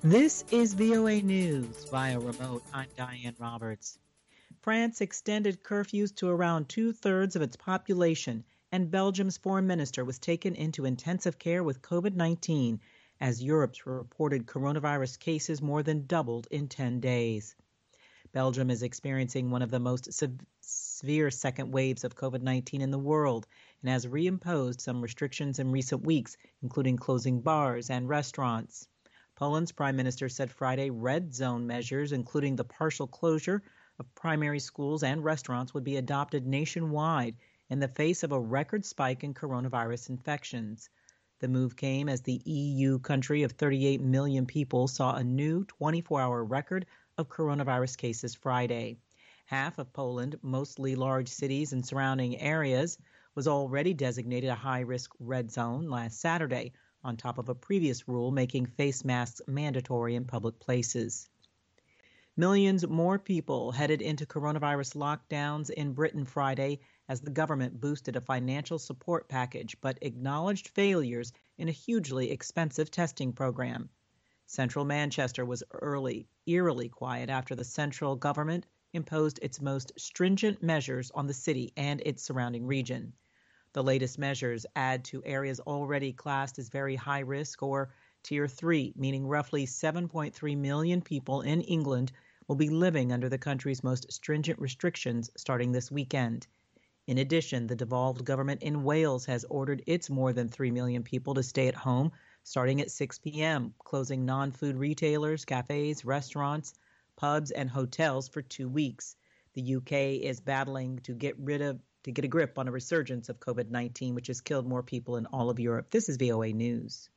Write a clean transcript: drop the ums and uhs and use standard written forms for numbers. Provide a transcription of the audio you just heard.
This is VOA News via remote. I'm Diane Roberts. France extended curfews to around two-thirds of its population, and Belgium's foreign minister was taken into intensive care with COVID-19 as Europe's reported coronavirus cases more than doubled in 10 days. Belgium is experiencing one of the most severe second waves of COVID-19 in the world and has reimposed some restrictions in recent weeks, including closing bars and restaurants. Poland's prime minister said Friday red zone measures, including the partial closure of primary schools and restaurants, would be adopted nationwide in the face of a record spike in coronavirus infections. The move came as the EU country of 38 million people saw a new 24-hour record of coronavirus cases Friday. Half of Poland, mostly large cities and surrounding areas, was already designated a high-risk red zone last Saturday, on top of a previous rule making face masks mandatory in public places. Millions more people headed into coronavirus lockdowns in Britain Friday as the government boosted a financial support package but acknowledged failures in a hugely expensive testing program. Central Manchester was eerily quiet after the central government imposed its most stringent measures on the city and its surrounding region. The latest measures add to areas already classed as very high risk or Tier 3, meaning roughly 7.3 million people in England will be living under the country's most stringent restrictions starting this weekend. In addition, the devolved government in Wales has ordered its more than 3 million people to stay at home starting at 6 p.m., closing non-food retailers, cafes, restaurants, pubs, and hotels for 2 weeks. The UK is battling to get a grip on a resurgence of COVID-19, which has killed more people in all of Europe. This is VOA News.